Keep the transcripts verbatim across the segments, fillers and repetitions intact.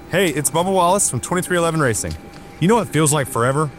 Hey, it's Bubba Wallace from twenty-three eleven Racing. You know what feels like forever?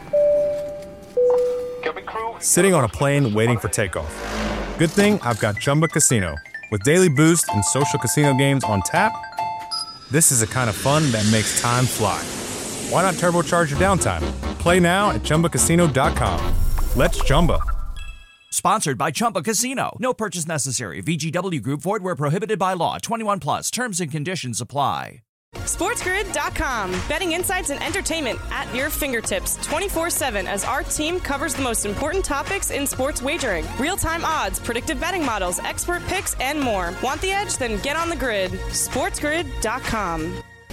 Sitting on a plane waiting for takeoff. Good thing I've got Chumba Casino. With daily boost and social casino games on tap, this is the kind of fun that makes time fly. Why not turbocharge your downtime? Play now at Chumba Casino dot com. Let's Chumba. Sponsored by Chumba Casino. No purchase necessary. V G W Group. Void where prohibited by law. twenty-one plus. Terms and conditions apply. SportsGrid dot com. Betting insights and entertainment at your fingertips twenty-four seven as our team covers the most important topics in sports wagering. Real-time odds, predictive betting models, expert picks, and more. Want the edge? Then get on the grid. SportsGrid dot com.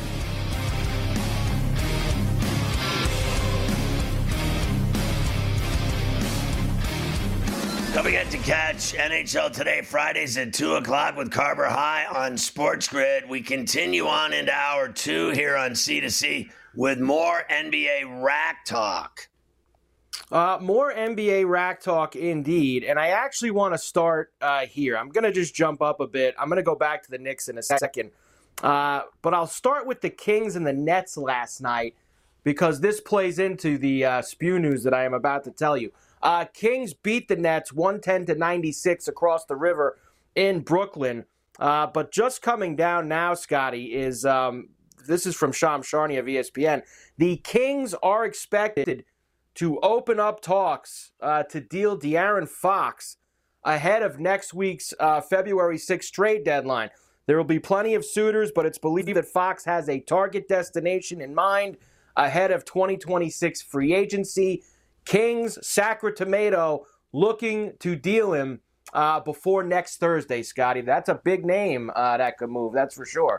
Don't forget to catch N H L Today Fridays at two o'clock with Carver High on Sports Grid. We continue on into hour two here on C two C with more N B A rack talk. Uh, more N B A rack talk indeed, and I actually want to start uh, here. I'm going to just jump up a bit. I'm going to go back to the Knicks in a second, uh, but I'll start with the Kings and the Nets last night because this plays into the uh, spew news that I am about to tell you. Uh, Kings beat the Nets one ten to ninety-six across the river in Brooklyn. Uh, but just coming down now, Scotty, is um, this is from Shams Charania of E S P N. The Kings are expected to open up talks uh, to deal De'Aaron Fox ahead of next week's uh, February sixth trade deadline. There will be plenty of suitors, but it's believed that Fox has a target destination in mind ahead of twenty twenty-six free agency. Kings, Sacramento, looking to deal him uh, before next Thursday, Scotty. That's a big name uh, that could move, that's for sure.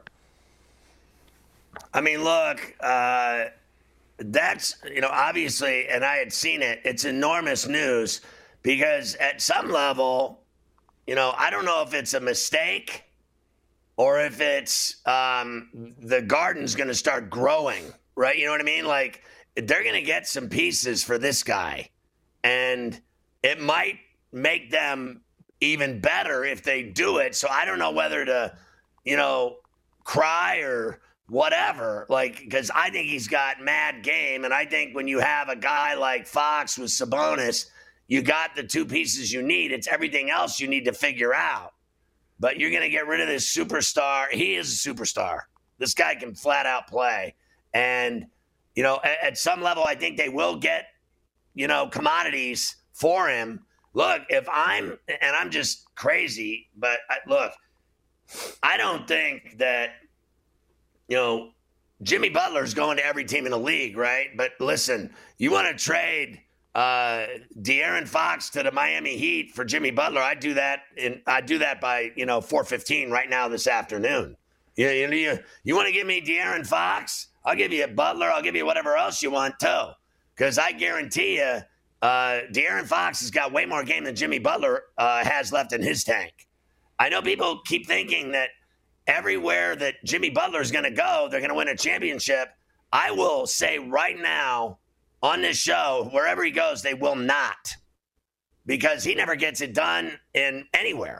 I mean, look, uh, that's, you know, obviously, and I had seen it, it's enormous news because at some level, you know, I don't know if it's a mistake or if it's um, the garden's going to start growing, right? You know what I mean? Like, they're going to get some pieces for this guy, and it might make them even better if they do it. So I don't know whether to, you know, cry or whatever, like, because I think he's got mad game, and I think when you have a guy like Fox with Sabonis, you got the two pieces you need. It's everything else you need to figure out. But you're going to get rid of this superstar. He is a superstar. This guy can flat out play, and you know, at, at some level, I think they will get, you know, commodities for him. Look, if I'm, and I'm just crazy, but I, look, I don't think that, you know, Jimmy Butler's going to every team in the league, right? But listen, you want to trade uh, De'Aaron Fox to the Miami Heat for Jimmy Butler? I'd do that, and I'd do that by, you know, four fifteen right now this afternoon. You, you, you, you want to give me De'Aaron Fox? I'll give you a Butler. I'll give you whatever else you want, too. Because I guarantee you, uh, De'Aaron Fox has got way more game than Jimmy Butler uh, has left in his tank. I know people keep thinking that everywhere that Jimmy Butler is going to go, they're going to win a championship. I will say right now on this show, wherever he goes, they will not. Because he never gets it done in anywhere.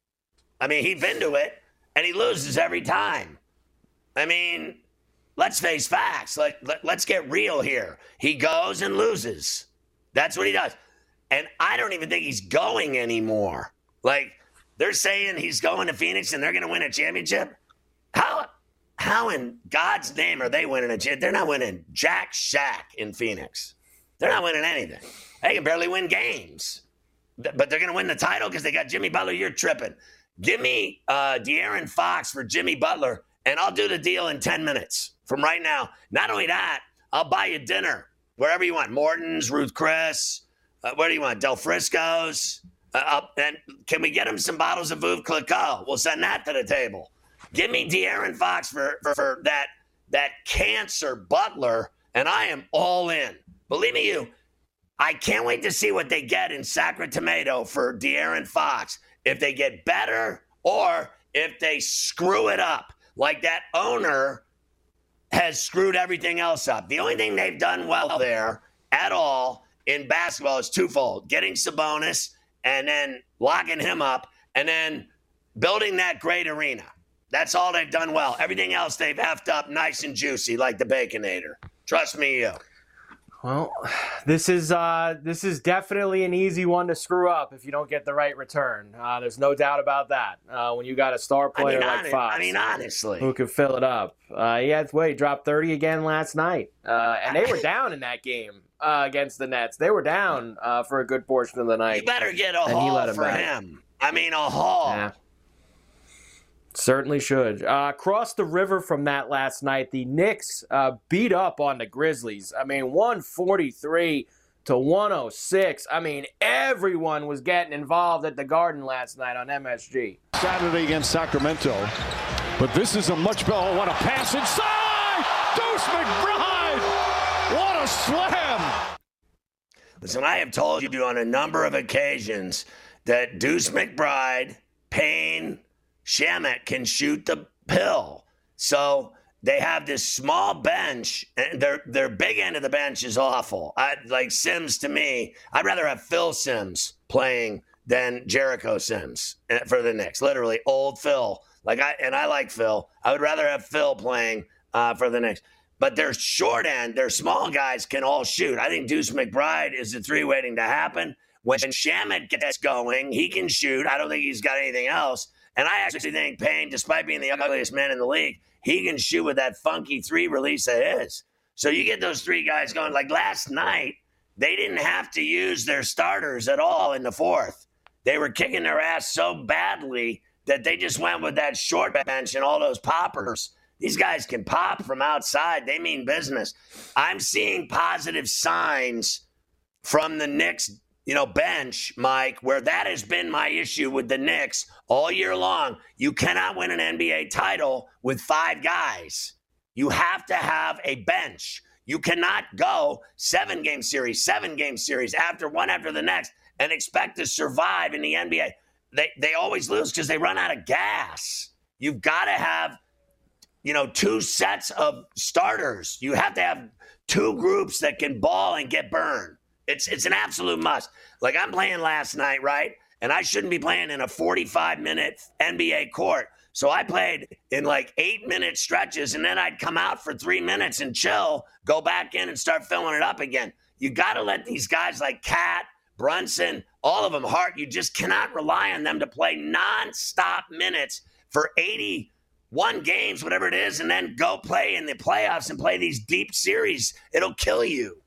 I mean, he's been to it, and he loses every time. I mean, let's face facts. Let, let, let's get real here. He goes and loses. That's what he does. And I don't even think he's going anymore. Like, they're saying he's going to Phoenix and they're going to win a championship. How how in God's name are they winning a championship? They're not winning jack shack in Phoenix. They're not winning anything. They can barely win games. But they're going to win the title because they got Jimmy Butler. You're tripping. Give me uh, De'Aaron Fox for Jimmy Butler, and I'll do the deal in ten minutes. From right now. Not only that, I'll buy you dinner wherever you want. Morton's, Ruth Chris, uh, where do you want? Del Frisco's. Uh, and can we get him some bottles of Veuve Clicquot? We'll send that to the table. Give me De'Aaron Fox for, for, for that, that cancer Butler, and I am all in. Believe me, you, I can't wait to see what they get in Sacramento for De'Aaron Fox. If they get better or if they screw it up like that owner has screwed everything else up. The only thing they've done well there at all in basketball is twofold. Getting Sabonis and then locking him up and then building that great arena. That's all they've done well. Everything else they've effed up nice and juicy like the Baconator. Trust me, you. Well, this is uh, this is definitely an easy one to screw up if you don't get the right return. Uh, there's no doubt about that. Uh, when you got a star player I mean, like honest, Fox, I mean, honestly, who could fill it up. Uh, he had wait, dropped thirty again last night, uh, and they were down in that game uh, against the Nets. They were down uh, for a good portion of the night. You better get a and haul for back. him. I mean, a haul. Yeah. Certainly should. Uh, across the river from that last night, the Knicks uh, beat up on the Grizzlies. I mean, one forty-three to one oh six. I mean, everyone was getting involved at the Garden last night on M S G. Saturday against Sacramento. But this is a much better. Oh, what a pass inside! Deuce McBride! What a slam! Listen, I have told you on a number of occasions that Deuce McBride, Payne, Shamet can shoot the pill. So they have this small bench, and their their big end of the bench is awful. I, like Sims to me, I'd rather have Phil Sims playing than Jericho Sims for the Knicks. Literally, old Phil. Like I and I like Phil. I would rather have Phil playing uh, for the Knicks. But their short end, their small guys can all shoot. I think Deuce McBride is the three waiting to happen. When Shamet gets going, he can shoot. I don't think he's got anything else. And I actually think Payne, despite being the ugliest man in the league, he can shoot with that funky three release that is. So you get those three guys going. Like last night, they didn't have to use their starters at all in the fourth. They were kicking their ass so badly that they just went with that short bench and all those poppers. These guys can pop from outside. They mean business. I'm seeing positive signs from the Knicks, you know, bench, Mike, where that has been my issue with the Knicks all year long. You cannot win an N B A title with five guys. You have to have a bench. You cannot go seven-game series, seven-game series after one after the next and expect to survive in the N B A. They they always lose because they run out of gas. You've got to have, you know, two sets of starters. You have to have two groups that can ball and get burned. It's it's an absolute must. Like I'm playing last night, right? And I shouldn't be playing in a forty-five minute N B A court. So I played in like eight minute stretches, and then I'd come out for three minutes and chill, go back in and start filling it up again. You got to let these guys like Cat, Brunson, all of them, Hart, you just cannot rely on them to play nonstop minutes for eighty-one games, whatever it is, and then go play in the playoffs and play these deep series. It'll kill you.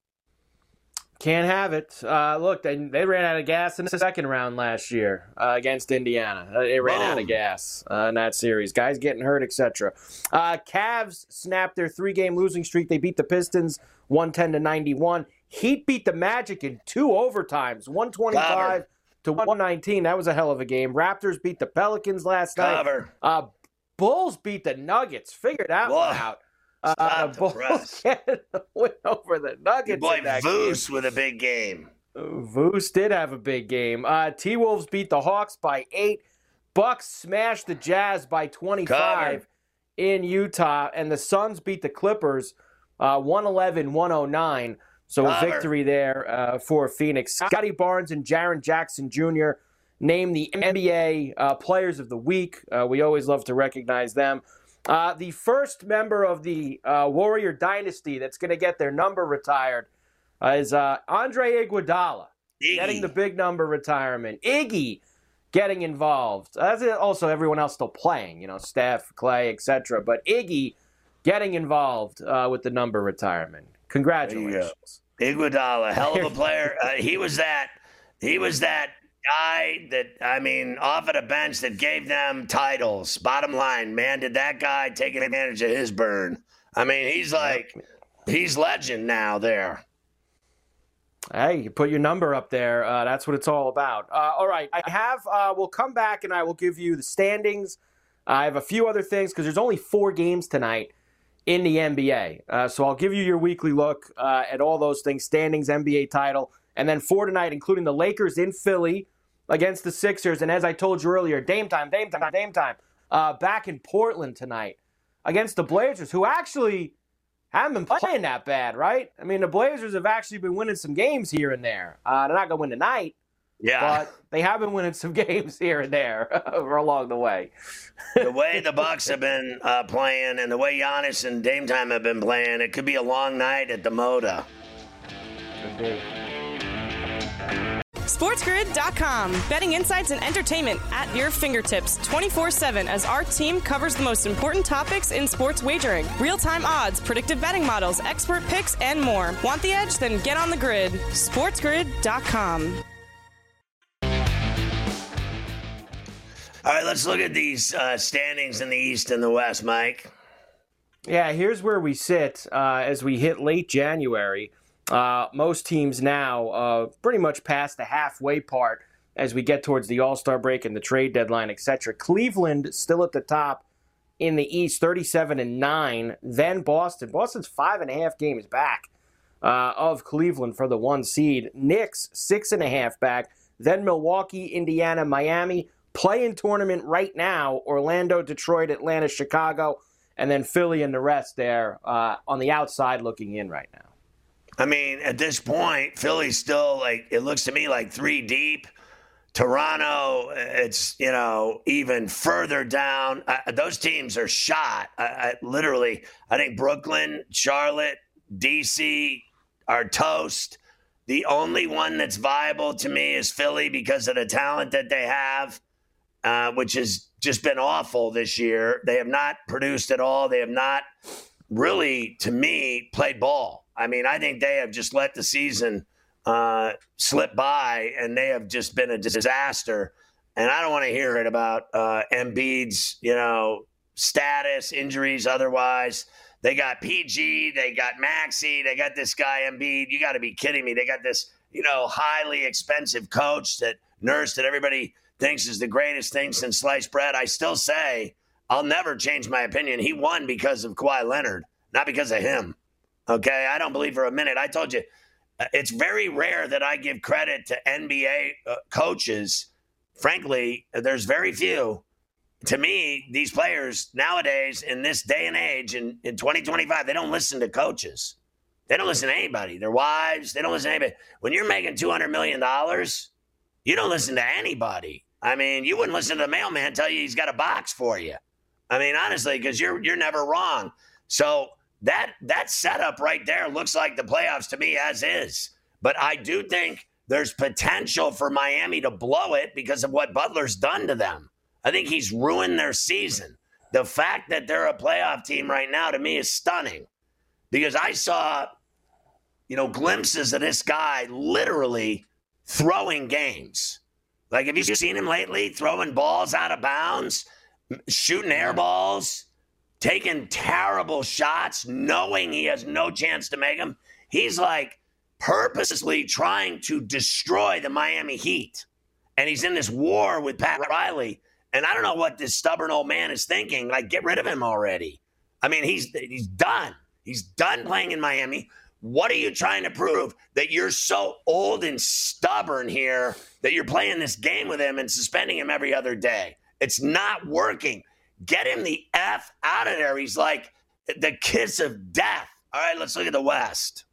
Can't have it. Uh, look, they they ran out of gas in the second round last year uh, against Indiana. Uh, they ran Boom. out of gas uh, in that series. Guys getting hurt, et cetera. Uh, Cavs snapped their three-game losing streak. They beat the Pistons one ten to ninety-one. Heat beat the Magic in two overtimes, one twenty-five to one nineteen. That was a hell of a game. Raptors beat the Pelicans last Cover. night. Uh, Bulls beat the Nuggets. Figure that Whoa. one out. Uh, Bulls get a win over the Nuggets. Your boy in that Voos game. with a big game. Voos did have a big game. Uh, T-Wolves beat the Hawks by eight. Bucks smashed the Jazz by twenty-five Cover. in Utah. And the Suns beat the Clippers uh, one eleven one oh nine. So Cover. a victory there uh, for Phoenix. Scotty Barnes and Jaren Jackson Junior named the N B A uh, Players of the Week. Uh, we always love to recognize them. Uh, the first member of the uh, Warrior Dynasty that's going to get their number retired uh, is uh, Andre Iguodala, Iggy. getting the big number retirement. Iggy getting involved. As also everyone else still playing, you know, Steph, Clay, et cetera. But Iggy getting involved uh, with the number retirement. Congratulations. Iguodala, hell of a player. Uh, he was that. He was that. guy that, I mean, off of the bench that gave them titles. Bottom line, man, did that guy take advantage of his burn? I mean, he's like, he's legend now there. Hey, you put your number up there. Uh, that's what it's all about. Uh, all right, I have, uh, we'll come back and I will give you the standings. I have a few other things because there's only four games tonight in the N B A. Uh, so I'll give you your weekly look uh, at all those things, standings, N B A title, and then four tonight, including the Lakers in Philly against the Sixers. And as I told you earlier, Dame time, Dame time, Dame time. Uh, back in Portland tonight against the Blazers, who actually haven't been playing that bad, right? I mean, the Blazers have actually been winning some games here and there. Uh, they're not going to win tonight, Yeah. But they have been winning some games here and there along the way. The way the Bucks have been uh, playing and the way Giannis and Dame Time have been playing, it could be a long night at the Moda. Could be. SportsGrid dot com. Betting insights and entertainment at your fingertips twenty-four seven as our team covers the most important topics in sports wagering. Real-time odds, predictive betting models, expert picks, and more. Want the edge? Then get on the grid. SportsGrid dot com. All right, let's look at these uh, standings in the East and the West, Mike. Yeah, here's where we sit uh, as we hit late January. Uh, most teams now uh, pretty much past the halfway part as we get towards the All-Star break and the trade deadline, et cetera. Cleveland still at the top in the East, thirty-seven and nine. Then Boston. Boston's five and a half games back uh, of Cleveland for the one seed. Knicks, six and a half back. Then Milwaukee, Indiana, Miami. Play-in tournament right now, Orlando, Detroit, Atlanta, Chicago, and then Philly and the rest there uh, on the outside looking in right now. I mean, at this point, Philly's still, like, it looks to me like three deep. Toronto, it's, you know, even further down. Uh, those teams are shot. I, I, literally, I think Brooklyn, Charlotte, D C are toast. The only one that's viable to me is Philly because of the talent that they have. Uh, which has just been awful this year. They have not produced at all. They have not really, to me, played ball. I mean, I think they have just let the season uh, slip by, and they have just been a disaster. And I don't want to hear it about uh, Embiid's, you know, status, injuries, otherwise. They got P G, they got Maxey, they got this guy Embiid. You got to be kidding me. They got this, you know, highly expensive coach that Nurse that everybody thinks is the greatest thing since sliced bread. I still say I'll never change my opinion. He won because of Kawhi Leonard, not because of him. Okay, I don't believe for a minute. I told you, it's very rare that I give credit to N B A uh, coaches. Frankly, there's very few. To me, these players nowadays in this day and age, in, in twenty twenty-five, they don't listen to coaches. They don't listen to anybody. Their wives, they don't listen to anybody. When you're making two hundred million dollars, you don't listen to anybody. I mean, you wouldn't listen to the mailman tell you he's got a box for you. I mean, honestly, because you're you're never wrong. So that that setup right there looks like the playoffs to me as is. But I do think there's potential for Miami to blow it because of what Butler's done to them. I think he's ruined their season. The fact that they're a playoff team right now to me is stunning because I saw, you know, glimpses of this guy literally throwing games. Like, have you seen him lately throwing balls out of bounds, shooting air balls, taking terrible shots, knowing he has no chance to make them? He's like purposely trying to destroy the Miami Heat. And he's in this war with Pat Riley. And I don't know what this stubborn old man is thinking. Like, get rid of him already. I mean, he's he's done. He's done playing in Miami. What are you trying to prove? That you're so old and stubborn here that you're playing this game with him and suspending him every other day? It's not working. Get him the F out of there. He's like the kiss of death. All right, let's look at the West.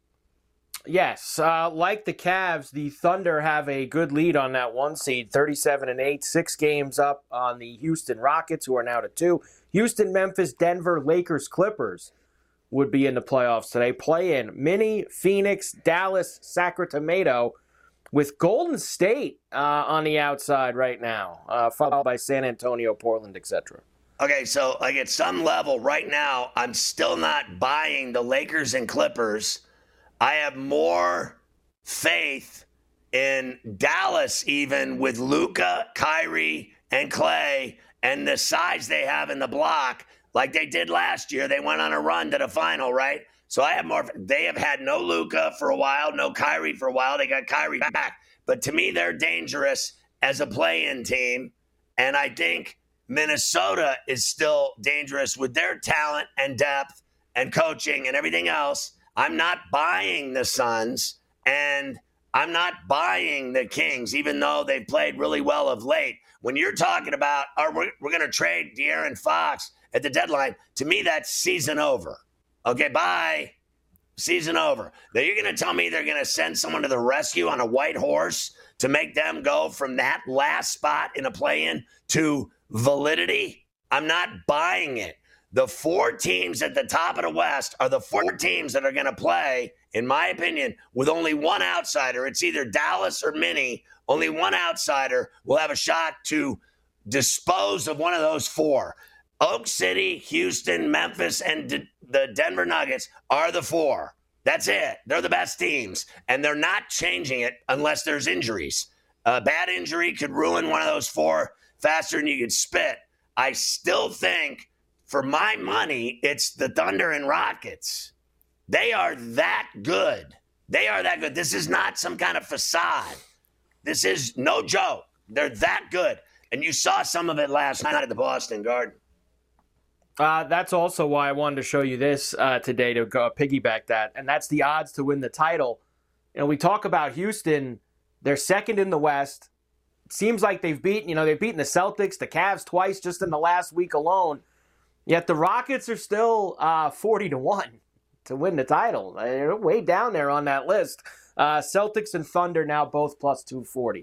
Yes, uh, like the Cavs, the Thunder have a good lead on that one seed, thirty-seven and eight, six games up on the Houston Rockets, who are now to two. Houston, Memphis, Denver, Lakers, Clippers would be in the playoffs today. Play in Minnie, Phoenix, Dallas, Sacramento, with Golden State uh, on the outside right now, uh, followed by San Antonio, Portland, et cetera. Okay, so like at some level right now, I'm still not buying the Lakers and Clippers. I have more faith in Dallas even with Luka, Kyrie, and Clay and the size they have in the block. Like they did last year, they went on a run to the final, right? So I have more. They have had no Luka for a while, no Kyrie for a while. They got Kyrie back. But to me, they're dangerous as a play-in team. And I think Minnesota is still dangerous with their talent and depth and coaching and everything else. I'm not buying the Suns, and I'm not buying the Kings, even though they've played really well of late. When you're talking about, are we, we're going to trade De'Aaron Fox at the deadline, to me, that's season over. Okay, bye. season over. Now you're going to tell me they're going to send someone to the rescue on a white horse to make them go from that last spot in a play-in to validity? I'm not buying it. The four teams at the top of the West are the four teams that are going to play, in my opinion, with only one outsider. It's either Dallas or Minnie. Only one outsider will have a shot to dispose of one of those four. Oak City, Houston, Memphis, and D- the Denver Nuggets are the four. That's it. They're the best teams, and they're not changing it unless there's injuries. A bad injury could ruin one of those four faster than you could spit. I still think, for my money, it's the Thunder and Rockets. They are that good. They are that good. This is not some kind of facade. This is no joke. They're that good. And you saw some of it last night at the Boston Garden. Uh, that's also why I wanted to show you this uh, today to go piggyback that, and that's the odds to win the title. You know, we talk about Houston. They're second in the West. It seems like they've beaten, you know, they've beaten the Celtics, the Cavs twice just in the last week alone. Yet the Rockets are still uh, forty to one to win the title. They're way down there on that list. Uh, Celtics and Thunder now both plus two forty.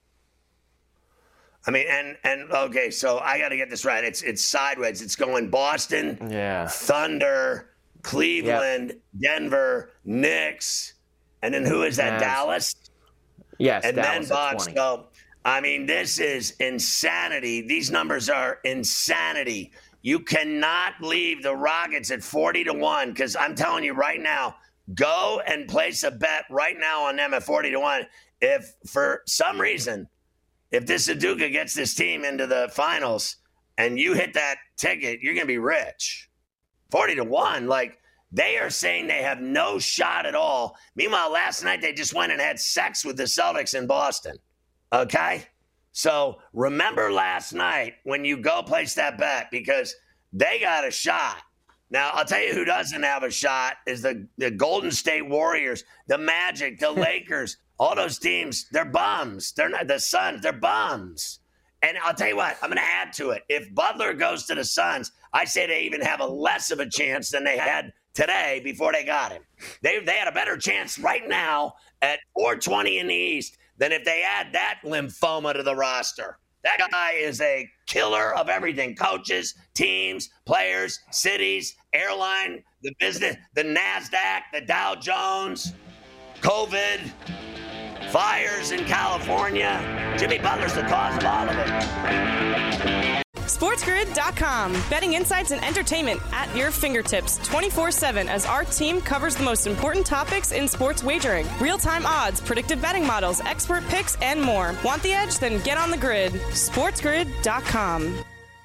I mean, and and okay, so I got to get this right. It's it's sideways. It's going Boston, yeah, Thunder, Cleveland, yep. Denver, Knicks, and then who is that? Yes. Dallas. Yes, and Dallas then Bucks. So I mean, this is insanity. These numbers are insanity. You cannot leave the Rockets at forty to one because I'm telling you right now, go and place a bet right now on them at forty to one. If for some reason, if this Udoka gets this team into the finals and you hit that ticket, you're going to be rich. forty to one, like they are saying they have no shot at all. Meanwhile, last night they just went and had sex with the Celtics in Boston. Okay? So remember last night when you go place that bet because they got a shot. Now, I'll tell you who doesn't have a shot is the, the Golden State Warriors, the Magic, the Lakers, all those teams, they're bums. They're not the Suns, they're bums. And I'll tell you what, I'm going to add to it. If Butler goes to the Suns, I say they even have a less of a chance than they had today before they got him. They, they had a better chance right now at four twenty in the East than if they add that lymphoma to the roster. That guy is a killer of everything. Coaches, teams, players, cities, airline, the business, the NASDAQ, the Dow Jones, COVID, fires in California. Jimmy Butler's the cause of all of it. SportsGrid dot com. Betting insights and entertainment at your fingertips twenty-four seven as our team covers the most important topics in sports wagering. Real-time odds, predictive betting models, expert picks, and more. Want the edge? Then get on the grid. SportsGrid dot com.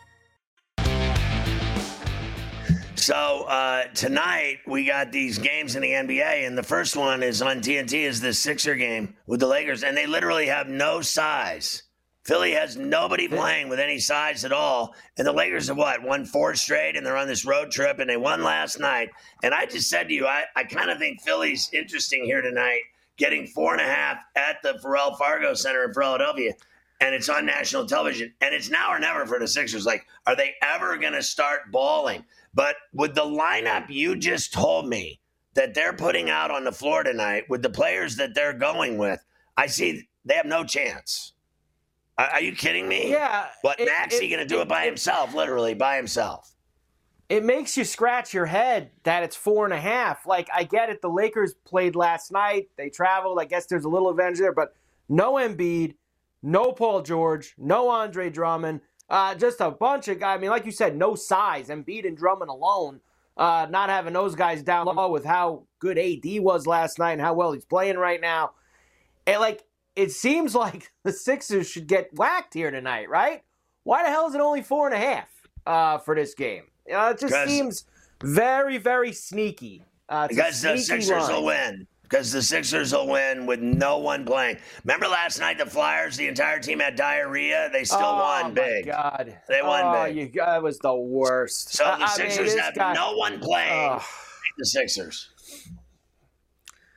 So uh, tonight we got these games in the N B A, and the first one is on T N T is the Sixer game with the Lakers, and they literally have no size. Philly has nobody playing with any size at all. And the Lakers have, what, won four straight, and they're on this road trip, and they won last night. And I just said to you, I, I kind of think Philly's interesting here tonight, getting four and a half at the Farrell Fargo Center in Philadelphia. And it's on national television. And it's now or never for the Sixers. Like, are they ever going to start balling? But with the lineup you just told me that they're putting out on the floor tonight, with the players that they're going with, I see they have no chance. Are you kidding me? Yeah. What, Maxey going to do it, it by it, himself, literally by himself? It makes you scratch your head that it's four and a half. Like, I get it. The Lakers played last night. They traveled. I guess there's a little advantage there. But no Embiid, no Paul George, no Andre Drummond. Uh, just a bunch of guys. I mean, like you said, no size. Embiid and Drummond alone. Uh, not having those guys down low with how good A D was last night and how well he's playing right now. And, like, it seems like the Sixers should get whacked here tonight, right? Why the hell is it only four and a half uh, for this game? You know, it just seems very, very sneaky. Uh, because the Sixers line. will win. Because the Sixers will win with no one playing. Remember last night the Flyers, the entire team had diarrhea? They still oh, won big. Oh, my God. They won oh, big. You, that was the worst. So the I Sixers mean, have guy, no one playing. Oh. The Sixers.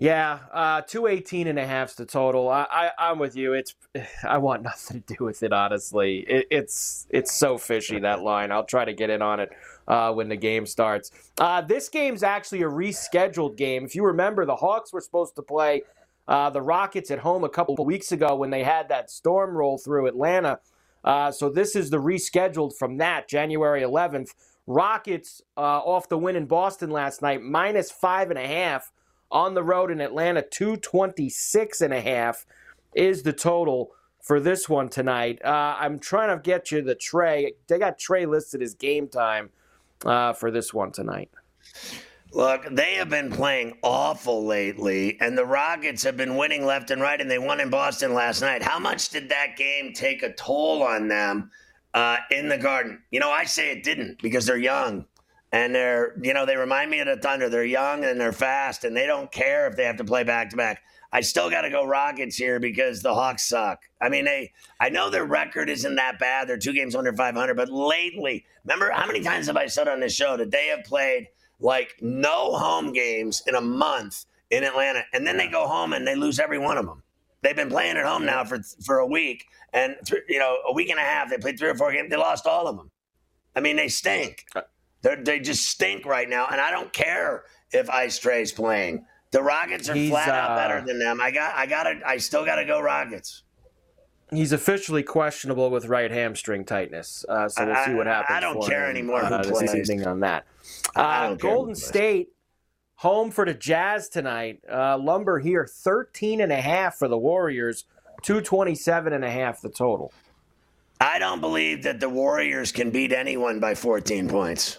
Yeah, uh, two eighteen and a half's the total. I, I, I'm with you. It's I want nothing to do with it, honestly. It, it's it's so fishy, that line. I'll try to get in on it uh, when the game starts. Uh, this game's actually a rescheduled game. If you remember, the Hawks were supposed to play uh, the Rockets at home a couple of weeks ago when they had that storm roll through Atlanta. Uh, so this is the rescheduled from that, January eleventh. Rockets uh, off the win in Boston last night, minus five and a half. On the road in Atlanta, two twenty-six and a half is the total for this one tonight. Uh, I'm trying to get you the Trey. They got Trey listed as game time uh, for this one tonight. Look, they have been playing awful lately, and the Rockets have been winning left and right, and they won in Boston last night. How much did that game take a toll on them uh, in the Garden? You know, I say it didn't because they're young. And they're, you know, they remind me of the Thunder. They're young and they're fast, and they don't care if they have to play back-to-back. I still got to go Rockets here because the Hawks suck. I mean, they. I know their record isn't that bad. They're two games under five hundred. But lately, remember how many times have I said on this show that they have played, like, no home games in a month in Atlanta, and then they go home and they lose every one of them. They've been playing at home now for for a week, and, th- you know, a week and a half. They played three or four games. They lost all of them. I mean, they stink. They're, they just stink right now, and I don't care if Ice Trey's playing. The Rockets are He's, flat out uh, better than them. I got, I got to, I still got to go Rockets. He's officially questionable with right hamstring tightness, uh, so we'll see what happens. I, I don't for care him, anymore uh, who plays. This evening on that. I Uh, don't care Golden who plays. State home for the Jazz tonight. Uh, Lumber here, thirteen and a half for the Warriors, two twenty-seven and a half the total. I don't believe that the Warriors can beat anyone by fourteen points.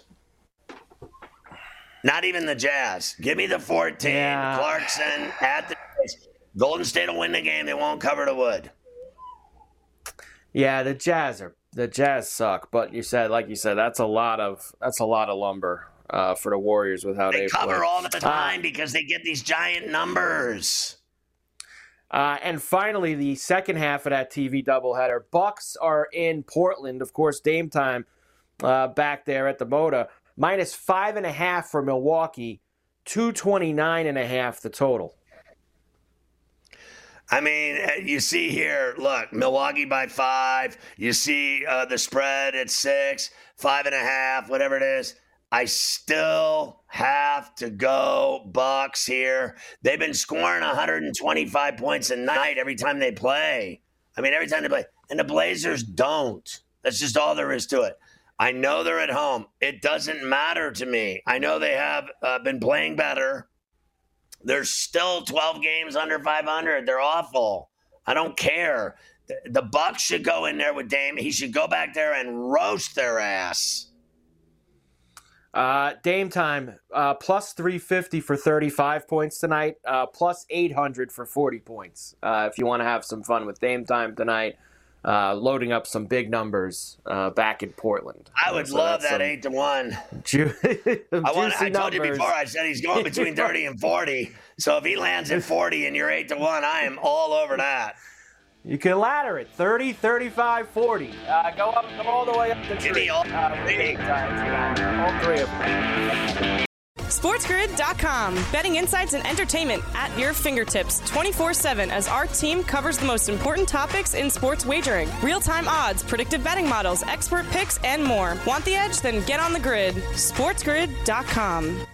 Not even the Jazz. Give me the fourteen. Yeah. Clarkson at the Golden State will win the game. They won't cover the wood. Yeah, the Jazz are the Jazz suck, but you said, like you said, that's a lot of that's a lot of lumber uh, for the Warriors with how They they cover play. all the time Uh, because they get these giant numbers. Uh, and finally, the second half of that T V doubleheader. Bucks are in Portland, of course. Dame time uh, back there at the Moda. Minus five and a half for Milwaukee, two twenty nine and a half the total. I mean, you see here, look, Milwaukee by five. You see uh, the spread at six, five and a half, whatever it is. I still have to go Bucks here. They've been scoring one hundred twenty-five points a night every time they play. I mean, every time they play. And the Blazers don't. That's just all there is to it. I know they're at home. It doesn't matter to me. I know they have uh, been playing better. They're still twelve games under five hundred. They're awful. I don't care. The, the Bucks should go in there with Dame. He should go back there and roast their ass. Uh, Dame time, uh, plus three fifty for thirty-five points tonight, uh, plus eight hundred for forty points. Uh, if you want to have some fun with Dame time tonight, uh, loading up some big numbers uh, back in Portland. I would Uh, so love that's that some eight to one. Ju- I, want, I juicy told you numbers. before, I said he's going between thirty and forty. So if he lands at forty and you're eight to one, I am all over that. You can ladder it, thirty, thirty-five, forty. Uh, go up, go all the way up the tree. Give me all uh, with three. Dame time. All three of them. SportsGrid dot com. Betting insights and entertainment at your fingertips twenty-four seven as our team covers the most important topics in sports wagering. Real-time odds, predictive betting models, expert picks, and more. Want the edge? Then get on the grid. SportsGrid dot com.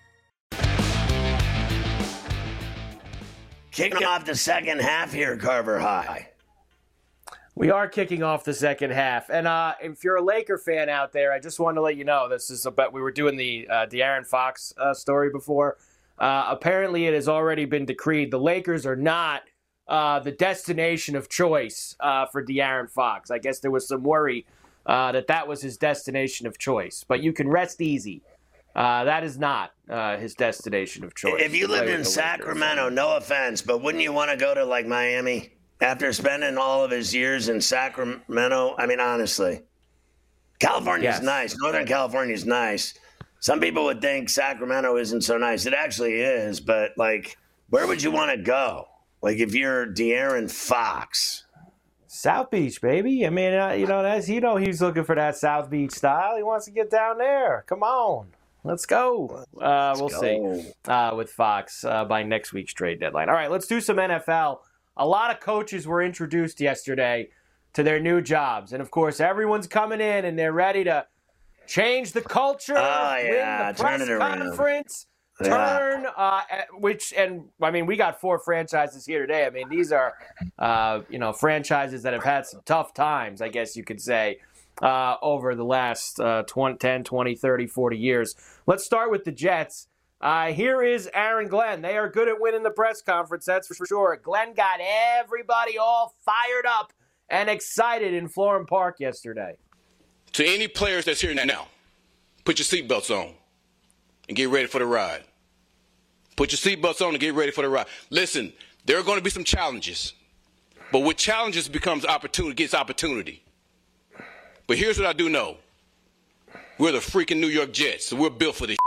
Kicking off the second half here, Carver High. We are kicking off the second half. And uh, if you're a Laker fan out there, I just wanted to let you know this is about, we were doing the uh, De'Aaron Fox uh, story before. Uh, apparently, it has already been decreed. The Lakers are not uh, the destination of choice uh, for De'Aaron Fox. I guess there was some worry uh, that that was his destination of choice. But you can rest easy. Uh, that is not uh, his destination of choice. If you to play lived with in the Sacramento, Lakers. no offense, but wouldn't you want to go to like Miami after spending all of his years in Sacramento? I mean, honestly, California's Yes. nice. Northern California's nice. Some people would think Sacramento isn't so nice. It actually is, but like, where would you want to go? Like, if you're De'Aaron Fox. South Beach, baby. I mean, uh, you know, that's you know he's looking for that South Beach style. He wants to get down there. Come on. Let's go. Uh, Let's we'll go. see uh, with Fox uh, by next week's trade deadline. All right, let's do some N F L. A lot of coaches were introduced yesterday to their new jobs. And, of course, everyone's coming in and they're ready to change the culture, Oh, yeah. win the press Turn it around. conference, Yeah. turn, uh, which, and, I mean, we got four franchises here today. I mean, these are, uh, you know, franchises that have had some tough times, I guess you could say, uh, over the last uh, twenty, ten, twenty, thirty, forty years. Let's start with the Jets. Uh, here is Aaron Glenn. They are good at winning the press conference, that's for sure. Glenn got everybody all fired up and excited in Florham Park yesterday. To any players that's here now, put your seatbelts on and get ready for the ride. Put your seatbelts on and get ready for the ride. Listen, there are going to be some challenges, but with challenges becomes opportunity, gets opportunity. But here's what I do know. We're the freaking New York Jets, so we're built for this.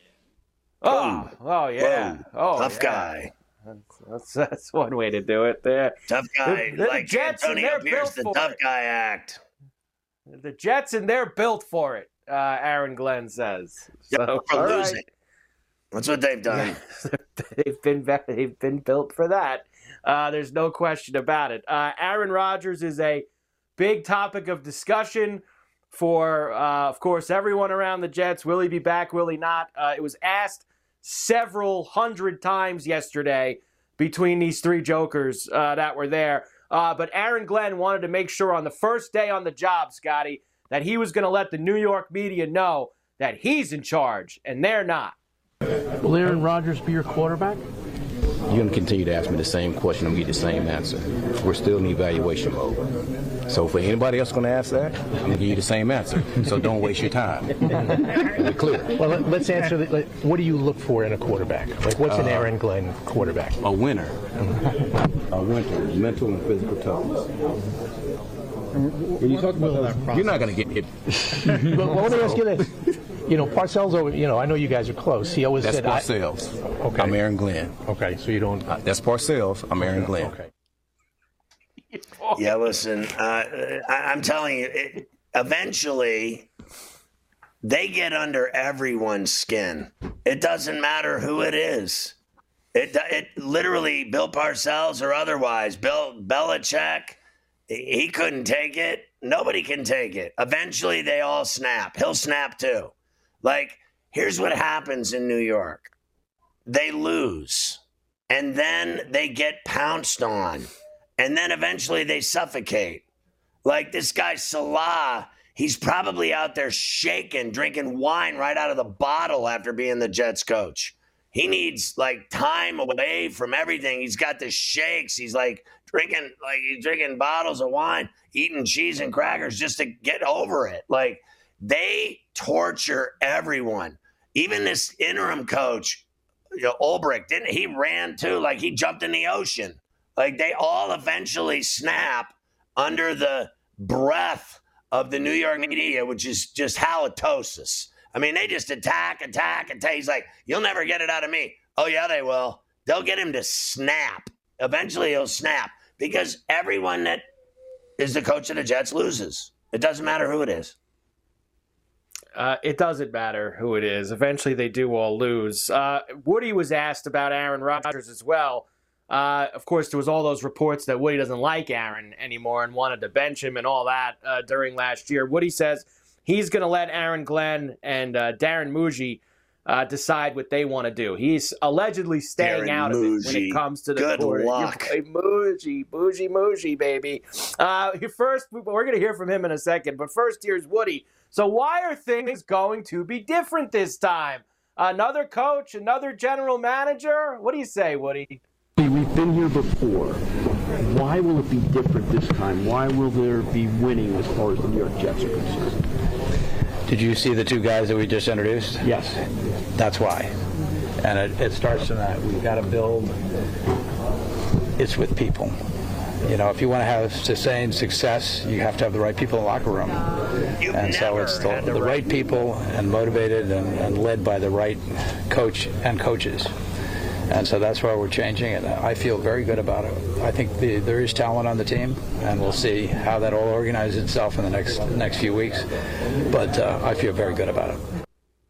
Oh, oh yeah. Whoa. Oh, Tough yeah. guy. That's, that's one way to do it there. Tough guy. The- the like Jets, and Antonio they're Pierce, built the for tough it. guy act. The Jets, and they're built for it, uh, Aaron Glenn says. Yep, So, for all right. losing. That's what they've done. they've been they've been built for that. Uh, there's no question about it. Uh, Aaron Rodgers is a big topic of discussion for, uh, of course, everyone around the Jets. Will he be back? Will he not? Uh, it was asked several hundred times yesterday between these three jokers uh, that were there. Uh, but Aaron Glenn wanted to make sure on the first day on the job, Scotty, that he was going to let the New York media know that he's in charge, and they're not. Will Aaron Rodgers be your quarterback? You're going to continue to ask me the same question and get the same answer. We're still in evaluation mode. So for anybody else going to ask that, I'm going to give you the same answer. So don't waste your time. We're clear. Well, let- let's answer that. Like, what do you look for in a quarterback? Like, what's an Aaron Glenn quarterback? A winner. A winner. Mental and physical toughness. When you talk about that, you're not going to get hit. Well, let me ask you this. You know, Parcells, over, you know, I know you guys are close. He always That's said, I- Parcells. Okay. I'm Aaron Glenn. Okay, so you don't. Uh, That's Parcells. I'm Aaron Glenn. Okay. Yeah, listen, uh, I, I'm telling you, it, eventually they get under everyone's skin. It doesn't matter who it is. It, it literally, Bill Parcells or otherwise, Bill Belichick, he couldn't take it. Nobody can take it. Eventually they all snap. He'll snap too. Like, here's what happens in New York. They lose, and then they get pounced on. And then eventually they suffocate. Like this guy Salah, he's probably out there shaking, drinking wine right out of the bottle after being the Jets coach. He needs like time away from everything. He's got the shakes. He's like drinking, like he's drinking bottles of wine, eating cheese and crackers just to get over it. Like they torture everyone. Even this interim coach, you know, Ulbrich, didn't he ran too? Like he jumped in the ocean. Like they all eventually snap under the breath of the New York media, which is just halitosis. I mean, they just attack, attack, attack. He's like, you'll never get it out of me. Oh, yeah, they will. They'll get him to snap. Eventually he'll snap because everyone that is the coach of the Jets loses. It doesn't matter who it is. Uh, it doesn't matter who it is. Eventually they do all lose. Uh, Woody was asked about Aaron Rodgers as well. Uh, of course, there was all those reports that Woody doesn't like Aaron anymore and wanted to bench him and all that uh, during last year. Woody says he's going to let Aaron Glenn and uh, Darren Muji uh, decide what they want to do. He's allegedly staying Darren out of it when Muji. it comes to the Good court. luck. Your boy Muji, Muji, Muji, baby. Uh, first, we're going to hear from him in a second, but first, here's Woody. So why are things going to be different this time? Another coach, another general manager? What do you say, Woody? We've been here before. Why will it be different this time? Why will there be winning as far as the New York Jets are concerned? Did you see the two guys that we just introduced? Yes. That's why. And it, it starts from that. We've got to build. It's with people. You know, if you want to have sustained success, you have to have the right people in the locker room. You've and so it's the, never had the the right right people and motivated and, and led by the right coach and coaches. And so that's why we're changing it. I feel very good about it. I think the, there is talent on the team, and we'll see how that all organizes itself in the next next few weeks. But uh, I feel very good about it.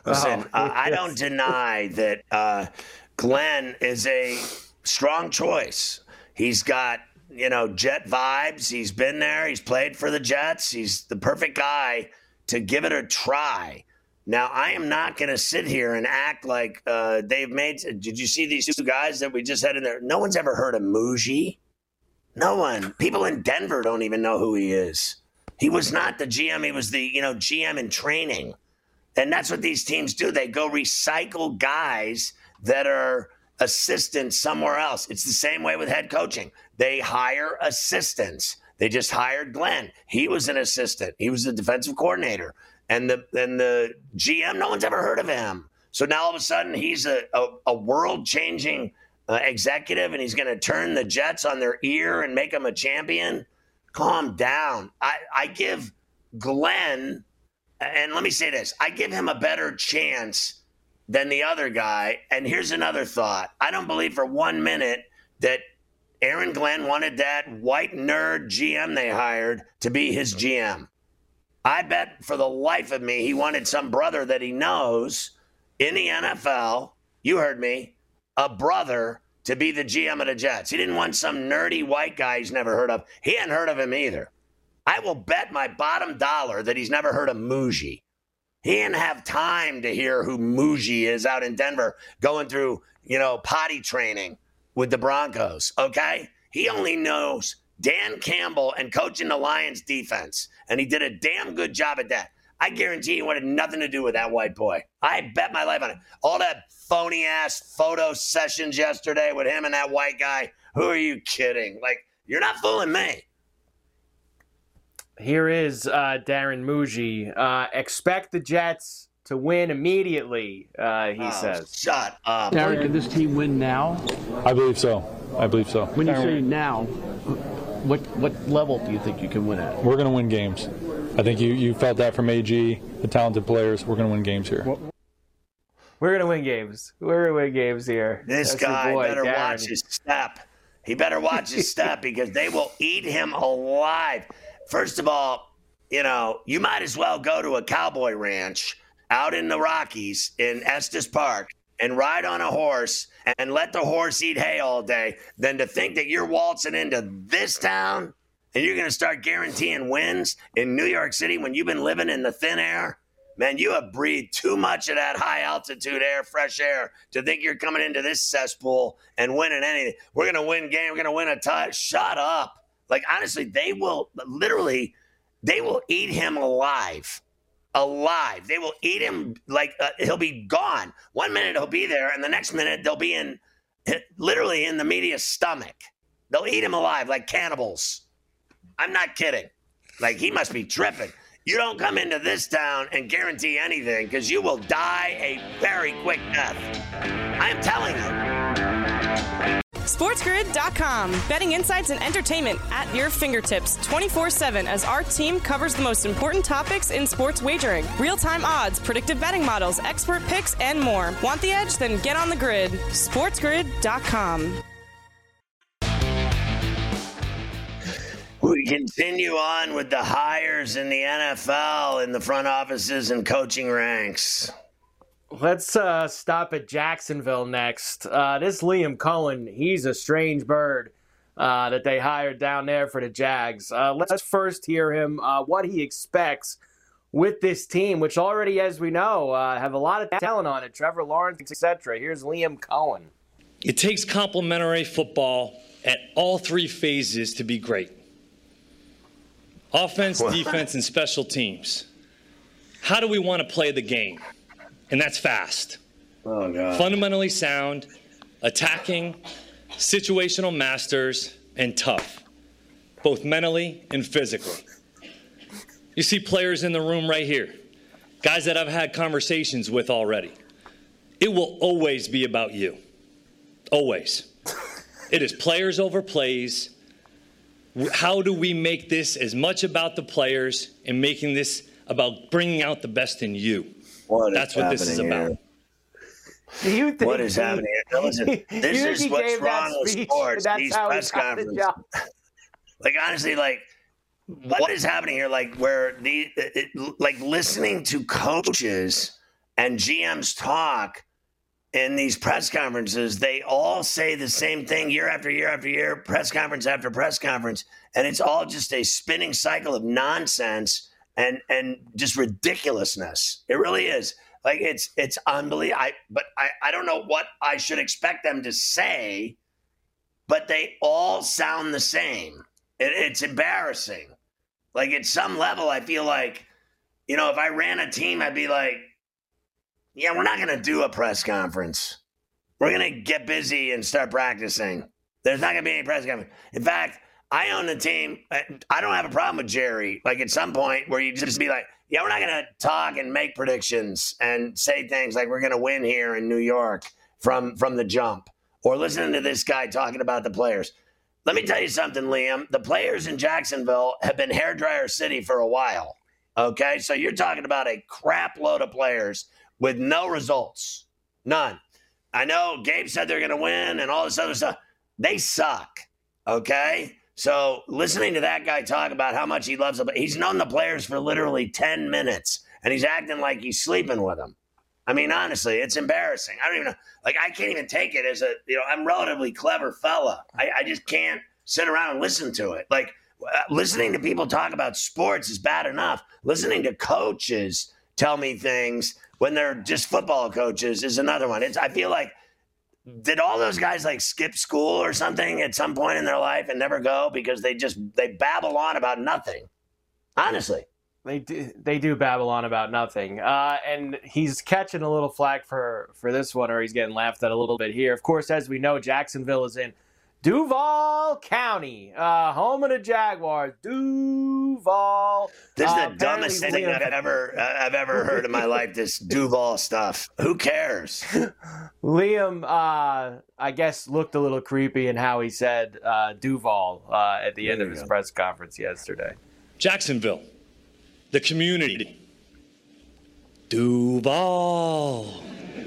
Listen, Oh, uh, I yes. don't deny that uh, Glenn is a strong choice. He's got, you know, Jet vibes. He's been there. He's played for the Jets. He's the perfect guy to give it a try. Now, I am not going to sit here and act like uh, they've made. Did you see these two guys that we just had in there? No one's ever heard of Muji. No one. People in Denver don't even know who he is. He was not the G M. He was the, you know, G M in training. And that's what these teams do. They go recycle guys that are assistants somewhere else. It's the same way with head coaching. They hire assistants. They just hired Glenn. He was an assistant. He was the defensive coordinator. And the and the G M, no one's ever heard of him. So now all of a sudden he's a, a, a world-changing uh, executive, and he's going to turn the Jets on their ear and make them a champion. Calm down. I, I give Glenn, and let me say this, I give him a better chance than the other guy. And here's another thought. I don't believe for one minute that Aaron Glenn wanted that white nerd G M they hired to be his G M. I bet for the life of me, he wanted some brother that he knows in the N F L, you heard me, a brother to be the G M of the Jets. He didn't want some nerdy white guy he's never heard of. He hadn't heard of him either. I will bet my bottom dollar that he's never heard of Muji. He didn't have time to hear who Muji is out in Denver going through, you know, potty training with the Broncos, okay? He only knows Dan Campbell and coaching the Lions defense, and he did a damn good job at that. I guarantee he wanted nothing to do with that white boy. I bet my life on it. All that phony-ass photo sessions yesterday with him and that white guy, who are you kidding? Like, you're not fooling me. Here is uh, Darren Muji. Uh, expect the Jets to win immediately, uh, he oh, says. Shut up. Darren, can this team win now? I believe so. I believe so. When you say now, what what level do you think you can win at? We're going to win games. I think you, you felt that from A G, the talented players. We're going to win games here. We're going to win games. We're going to win games here. This That's your guy boy, better Darren. watch his step. He better watch his step because they will eat him alive. First of all, you know, you might as well go to a cowboy ranch out in the Rockies in Estes Park and ride on a horse and let the horse eat hay all day than to think that you're waltzing into this town and you're going to start guaranteeing wins in New York City when you've been living in the thin air. Man, you have breathed too much of that high altitude air, fresh air, to think you're coming into this cesspool and winning anything. We're going to win game. We're going to win a tie. Shut up. Like, honestly, they will literally, they will eat him alive. Alive. They will eat him like uh, he'll be gone. One minute he'll be there, and the next minute they'll be in, literally in the media's stomach. They'll eat him alive like cannibals. I'm not kidding. Like, he must be tripping. You don't come into this town and guarantee anything because you will die a very quick death. I am telling you. SportsGrid dot com. Betting insights and entertainment at your fingertips twenty-four seven as our team covers the most important topics in sports wagering. Real-time odds, predictive betting models, expert picks, and more. Want the edge? Then get on the grid. SportsGrid dot com. We continue on with the hires in the N F L in the front offices and coaching ranks. Let's uh, stop at Jacksonville next. Uh, this Liam Cohen, he's a strange bird uh, that they hired down there for the Jags. Uh, let's first hear him, uh, what he expects with this team, which already, as we know, uh, have a lot of talent on it. Trevor Lawrence, et cetera. Here's Liam Cohen. It takes complementary football at all three phases to be great. Offense, defense, and special teams. How do we want to play the game? And that's fast. Oh, God. Fundamentally sound, attacking, situational masters, and tough, both mentally and physically. You see players in the room right here, guys that I've had conversations with already. It will always be about you. Always. It is players over plays. How do we make this as much about the players and making this about bringing out the best in you? What That's what this is about. Do you think what is he, happening here? Listen, this you is he what's gave wrong that with speech, sports. that's These how press he got the conferences. job? Like, honestly, like, what is happening here? Like, where the, it, like, listening to coaches and G Ms talk in these press conferences, they all say the same thing year after year after year, press conference after press conference, and it's all just a spinning cycle of nonsense and and just ridiculousness. It really is. Like, it's it's unbelievable. I, but I, I don't know what I should expect them to say, but they all sound the same. It, it's embarrassing. Like, at some level, I feel like, you know, if I ran a team, I'd be like, yeah, we're not going to do a press conference. We're going to get busy and start practicing. There's not going to be any press conference. In fact, I own the team. I don't have a problem with Jerry. Like, at some point where you just be like, yeah, we're not going to talk and make predictions and say things like we're going to win here in New York from, from the jump, or listening to this guy talking about the players. Let me tell you something, Liam. The players in Jacksonville have been hairdryer city for a while. Okay, so you're talking about a crap load of players with no results. None. I know Gabe said they're going to win and all this other stuff. They suck. Okay? So listening to that guy talk about how much he loves them, he's known the players for literally ten minutes, and he's acting like he's sleeping with them. I mean, honestly, it's embarrassing. I don't even know. Like, I can't even take it as a, you know, I'm a relatively clever fella. I, I just can't sit around and listen to it. Like, uh, listening to people talk about sports is bad enough. Listening to coaches tell me things when they're just football coaches is another one. It's, I feel like, did all those guys like skip school or something at some point in their life and never go because they just, they babble on about nothing? Honestly. They do, they do babble on about nothing. Uh, and he's catching a little flack for, for this one, or he's getting laughed at a little bit here. Of course, as we know, Jacksonville is in Duval County, uh, home of the Jaguars. Duval. This is uh, the dumbest thing Liam, I've ever uh, I've ever heard in my life. This Duval stuff. Who cares? Liam, uh, I guess, looked a little creepy in how he said uh, Duval uh, at the end of his go. press conference yesterday. Jacksonville, the community. Duval.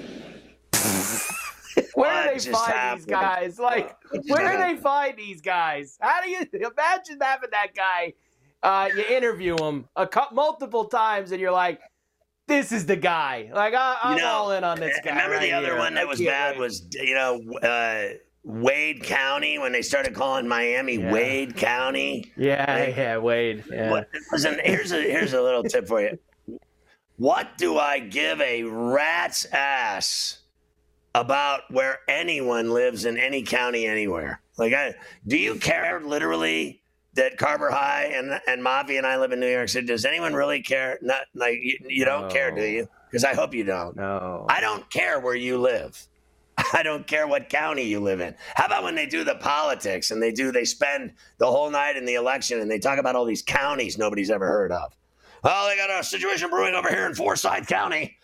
Where do they find happened? these guys? Like, where do they find these guys? How do you imagine having that guy? Uh, you interview him a couple, multiple times, and you're like, "This is the guy." Like, I, I'm you know, all in on this guy. Remember right the other here. one that was bad wait. was, you know, uh, Wade County, when they started calling Miami yeah. Wade County. Yeah, like, yeah, Wade. Yeah. What, listen, here's a here's a little tip for you. What do I give a rat's ass about where anyone lives in any county anywhere? Like, I, do you care literally that Carver High and and Mavi and I live in New York City? Does anyone really care? Not like you, you don't no. care, do you? Because I hope you don't. No, I don't care where you live. I don't care what county you live in. How about when they do the politics and they do they spend the whole night in the election and they talk about all these counties nobody's ever heard of? Oh, they got a situation brewing over here in Forsyth County.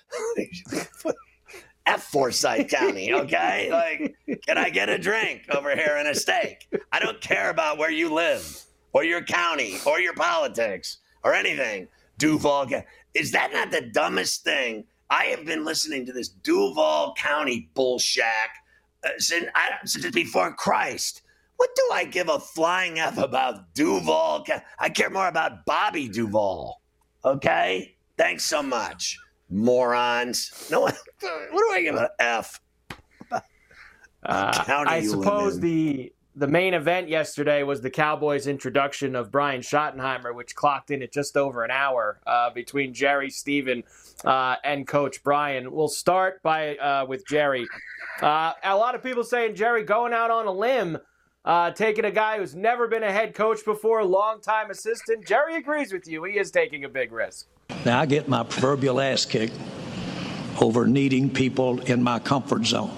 F Forsyth County, okay? Like, can I get a drink over here and a steak? I don't care about where you live or your county or your politics or anything. Duval, is that not the dumbest thing? I have been listening to this Duval County bullshit uh, since, since before Christ. What do I give a flying F about Duval? I care more about Bobby Duval, okay? Thanks so much. Morons. No one. What do I give an F? Uh, I suppose the the main event yesterday was the Cowboys' introduction of Brian Schottenheimer, which clocked in at just over an hour uh, between Jerry, Steven, uh, and Coach Brian. We'll start by uh, with Jerry. Uh, a lot of people saying Jerry going out on a limb, uh, taking a guy who's never been a head coach before, a longtime assistant. Jerry agrees with you. He is taking a big risk. Now, I get my proverbial ass kicked over needing people in my comfort zone.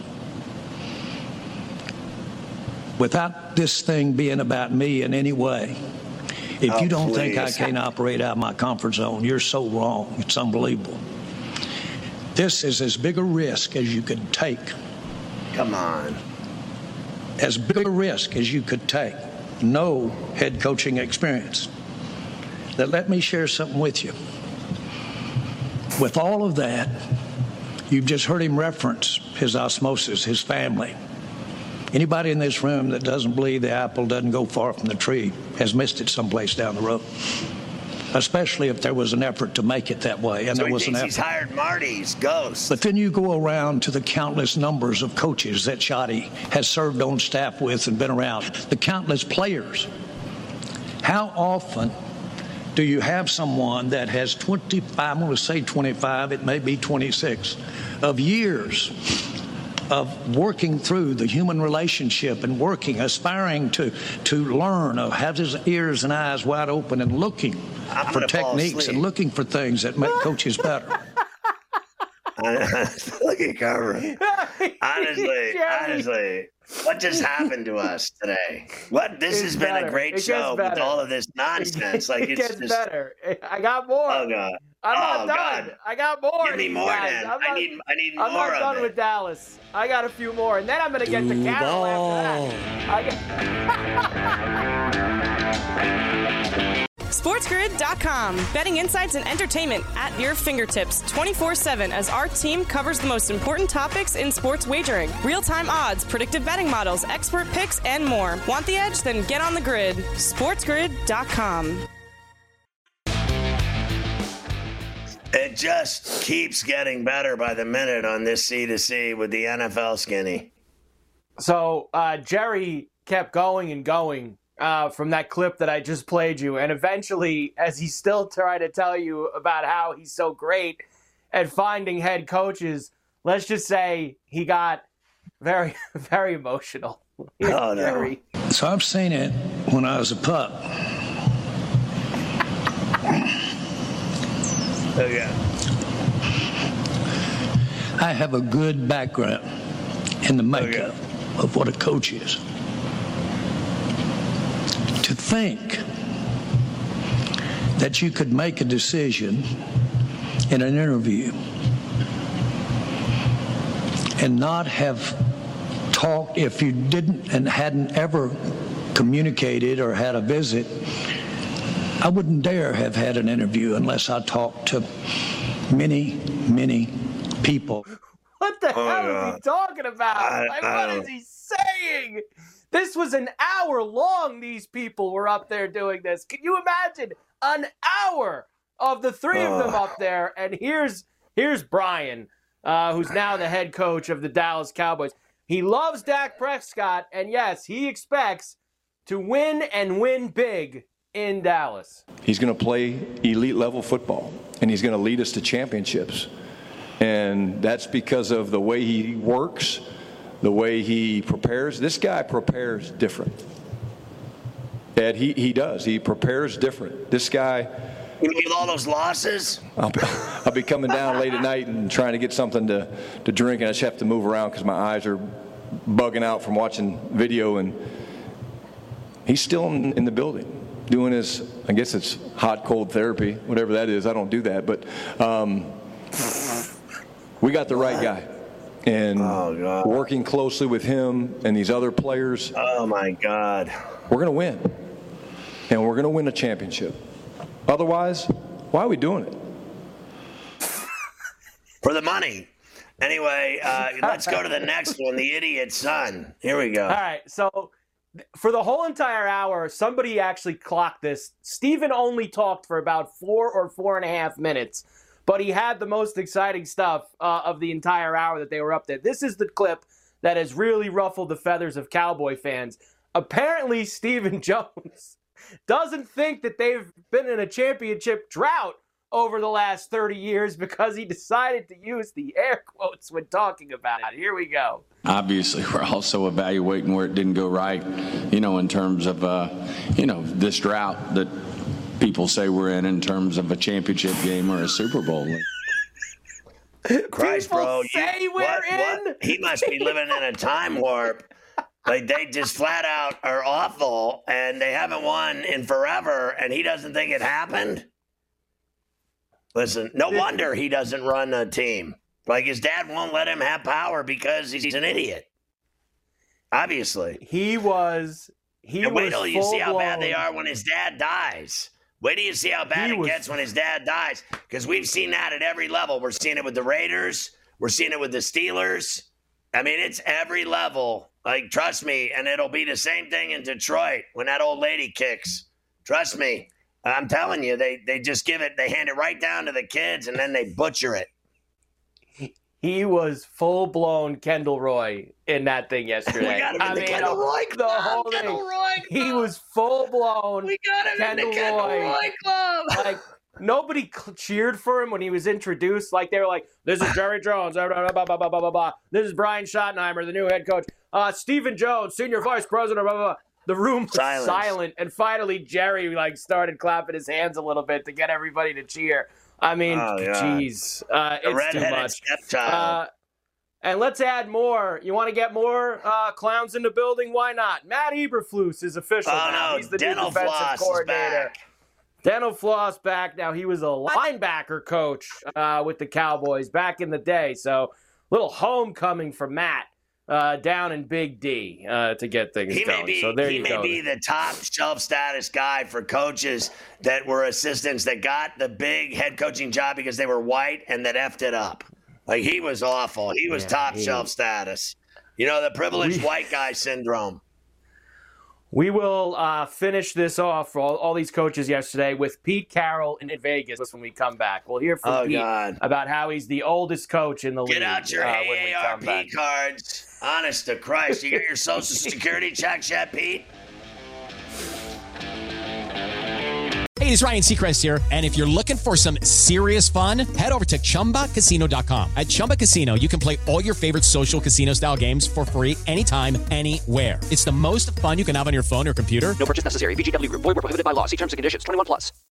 Without this thing being about me in any way, if oh, you don't please. think I can't operate out of my comfort zone, you're so wrong. It's unbelievable. This is as big a risk as you could take. Come on. As big a risk as you could take. No head coaching experience. Now, let me share something with you. With all of that, you've just heard him reference his osmosis, his family. Anybody in this room that doesn't believe the apple doesn't go far from the tree has missed it someplace down the road. especially if there was an effort to make it that way. And so there was he an thinks effort. He's hired Marty's ghost. But then you go around to the countless numbers of coaches that Shotty has served on staff with and been around, the countless players. How often do you have someone that has twenty-five, I'm going to say twenty-five, it may be twenty-six, of years of working through the human relationship and working, aspiring to, to learn, of have his ears and eyes wide open and looking I'm for techniques and looking for things that make coaches better. Look at Carver. Honestly, honestly, what just happened to us today? What this It's has been better. a great It gets show with better. all of this nonsense. Like it it's gets just, better. I got more. Oh God. I'm not oh done. God. I got more. Give me of these more, guys. then. I'm I not, need, I need I'm more not of done it. with Dallas. I got a few more, and then I'm going to get to Carroll after that. I got... SportsGrid dot com. Betting insights and entertainment at your fingertips twenty-four seven as our team covers the most important topics in sports wagering. Real-time odds, predictive betting models, expert picks, and more. Want the edge? Then get on the grid. SportsGrid dot com. It just keeps getting better by the minute on this C to C with the N F L skinny. So uh, Jerry kept going and going uh, from that clip that I just played you. And eventually, as he's still trying to tell you about how he's so great at finding head coaches, let's just say he got very, very emotional. Oh, no. Jerry. So I've seen it when I was a pup. Oh, yeah. I have a good background in the makeup of what a coach is. To think that you could make a decision in an interview and not have talked, if you didn't and hadn't ever communicated or had a visit, I wouldn't dare have had an interview unless I talked to many, many people. What the Oh, hell God. is he talking about? I- like, I what don't- is he saying? This was an hour long. These people were up there doing this. Can you imagine an hour of the three of them Ugh. up there? And here's here's Brian, uh, who's now the head coach of the Dallas Cowboys. He loves Dak Prescott, and yes, he expects to win and win big in Dallas. He's going to play elite level football, and he's going to lead us to championships. And that's because of the way he works, the way he prepares. This guy prepares different. Ed, he, he does. He prepares different. This guy, You mean with all those losses? I'll be, I'll be coming down late at night and trying to get something to, to drink, and I just have to move around because my eyes are bugging out from watching video. And he's still in, in the building doing his, I guess it's hot, cold therapy, whatever that is. I don't do that. But um, we got the right guy. And Oh, God. working closely with him and these other players, Oh, my God. we're going to win. And we're going to win a championship. Otherwise, why are we doing it? For the money. Anyway, uh, let's go to the next one, the idiot son. Here we go. All right, so th- for the whole entire hour, somebody actually clocked this. Steven only talked for about four or four and a half minutes, but he had the most exciting stuff uh, of the entire hour that they were up there. This is the clip that has really ruffled the feathers of Cowboy fans. Apparently, Stephen Jones doesn't think that they've been in a championship drought over the last thirty years because he decided to use the air quotes when talking about it. Here we go. Obviously, we're also evaluating where it didn't go right, you know, in terms of, uh, you know, this drought that people say we're in in terms of a championship game or a Super Bowl. Christ, People bro. say you, we're what, in. What? He must be living in a time warp. Like, they just flat out are awful, and they haven't won in forever, and he doesn't think it happened? Listen, no wonder he doesn't run a team. Like, his dad won't let him have power because he's an idiot. Obviously. He was. He and wait was till you see how bad full-blown- they are when his dad dies. Wait till you see how bad He it was- gets when his dad dies. Because we've seen that at every level. We're seeing it with the Raiders. We're seeing it with the Steelers. I mean, it's every level. Like, trust me. And it'll be the same thing in Detroit when that old lady kicks. Trust me. I'm telling you, they they just give it, they hand it right down to the kids, and then they butcher it. He was full blown Kendall Roy in that thing yesterday. We got him in I the mean, Kendall Roy the Club. whole Kendall thing. Roy Club. He was full blown. We got him Kendall in the Kendall Roy. Roy Club. Like nobody cheered for him when he was introduced. Like they were like, "This is Jerry Jones." Blah, blah, blah, blah, blah, blah, blah. This is Brian Schottenheimer, the new head coach. Uh, Stephen Jones, senior vice president. Blah, blah, blah. The room was Silence. silent, and finally Jerry like started clapping his hands a little bit to get everybody to cheer. I mean, Oh, yeah. jeez, uh, The it's too redheaded much. stepchild. Uh, and let's add more. You want to get more uh, clowns in the building? Why not? Matt Eberflus is official Oh, now. no, He's the Dental new defensive Floss is coordinator. back. Dental Floss back now. He was a linebacker coach uh, with the Cowboys back in the day. So little homecoming for Matt uh, down in Big D uh, to get things He going. may be, so there he you may go. be the top shelf status guy for coaches that were assistants that got the big head coaching job because they were white and that effed it up. Like he was awful. He was Yeah, top he- shelf status. You know, the privileged We- white guy syndrome. We will uh, finish this off for all, all these coaches yesterday with Pete Carroll in Vegas when we come back. We'll hear from Oh, Pete God. about how he's the oldest coach in the league. Get out your uh, when we come back. A A R P cards. Honest to Christ. You got your social security checks yet, Pete? Hey, it's Ryan Seacrest here, and if you're looking for some serious fun, head over to Chumba Casino dot com. At Chumba Casino, you can play all your favorite social casino-style games for free anytime, anywhere. It's the most fun you can have on your phone or computer. No purchase necessary. V G W Group. Void where prohibited by law. See terms and conditions. twenty-one plus.